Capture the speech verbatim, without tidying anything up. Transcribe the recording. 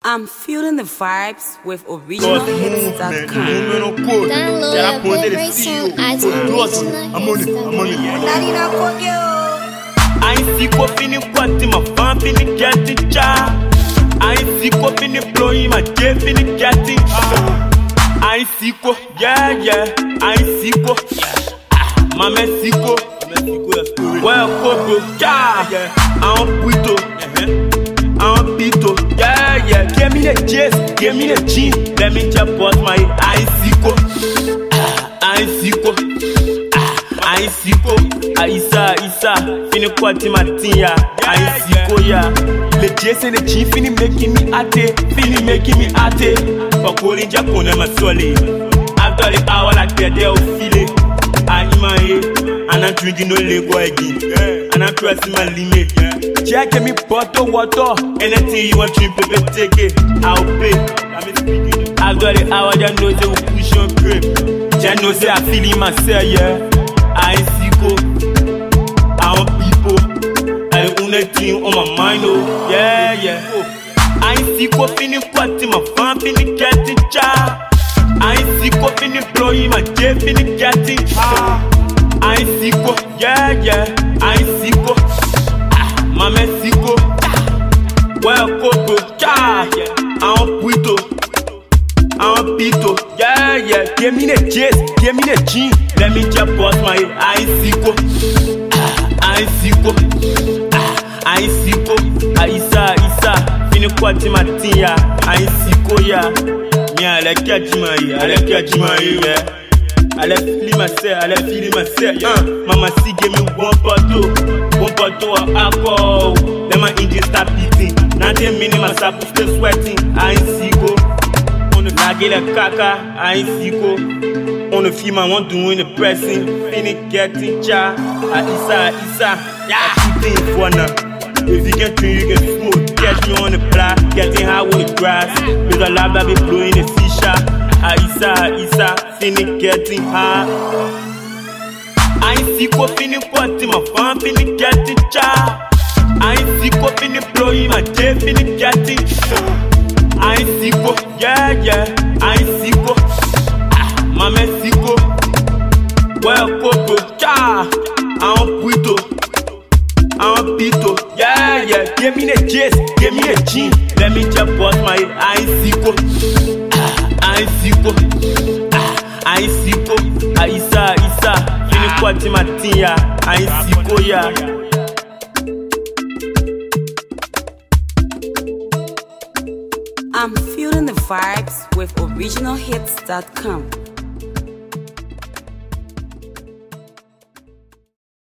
I'm feeling the vibes with original hits dot com. Download your favorite song at original hits dot com. I see ko fini kwati ma fan fini geti cha. I see ko fini blowing my day fini geti. I see ko yeah yeah. I see ko ma Mexico. Well ko bro ja. I'm puto. I'm pito. Yeah yeah. Give me the chase. Give me the G. Let me just bust my I see ko. I see ko. I see ko, Aisa, Isa, fini kwati matia, I see ko ya. Le Jesse and the G fini making me ate, fini making me ate. For calling Japona masole. After the hour like that they'll feel it. I in my head, and I'm drinking no Lego again, and I'm crossing my limit. Check me bottle water, anything you want to baby take it, I'll pay. After the hour, just know they will push on creep. Just know say I feel it myself, yeah. I see go, our people, I the only thing on my mind, oh, yeah, yeah. I see go fini party, my fan fini getting cha. I see go fini blowing my day fini getting ha. I see go, yeah, yeah. I see go, ah, my Mexico. Well, go go cha, yeah. I'm puto, I'm pito, yeah, yeah. Give me the chase, give me the G. Let me just bust my I see ko, I see ko, I see ko, Aisa, Isa, fini kwati matia, I see ko ya. Me I like ya jimai, I like ya jimai, yeah. I like feeling myself, I like feeling myself, yeah. Mama see give me one bottle, one bottle of alcohol. Then my engine start beating. Now ten minutes my sap still sweating, I see ko. On the nagila kaka, I see ko. On the film, I want doing the pressing, fini getting cha. Isa, Isa, yeah. Shooting for now. If you can drink, you can smoke. Catch me on the block, getting high with the grass. With a lab that be blowing the shisha. Isa, Isa, fini getting high. I see ko fini party, my fan fini getting cha. I see ko fini blowing my day fini getting. I see ko, yeah, yeah. I see ko. Ma Mexico, well, go cha, I'm puto, I'm pito, yeah, yeah. Give me the chase, give me the G. Let me just bust my I see ko, I see ko, I see ko, Aisa, Isa, fini kwati matia, I see ko ya. I'm feeling the vibes with original hits dot com.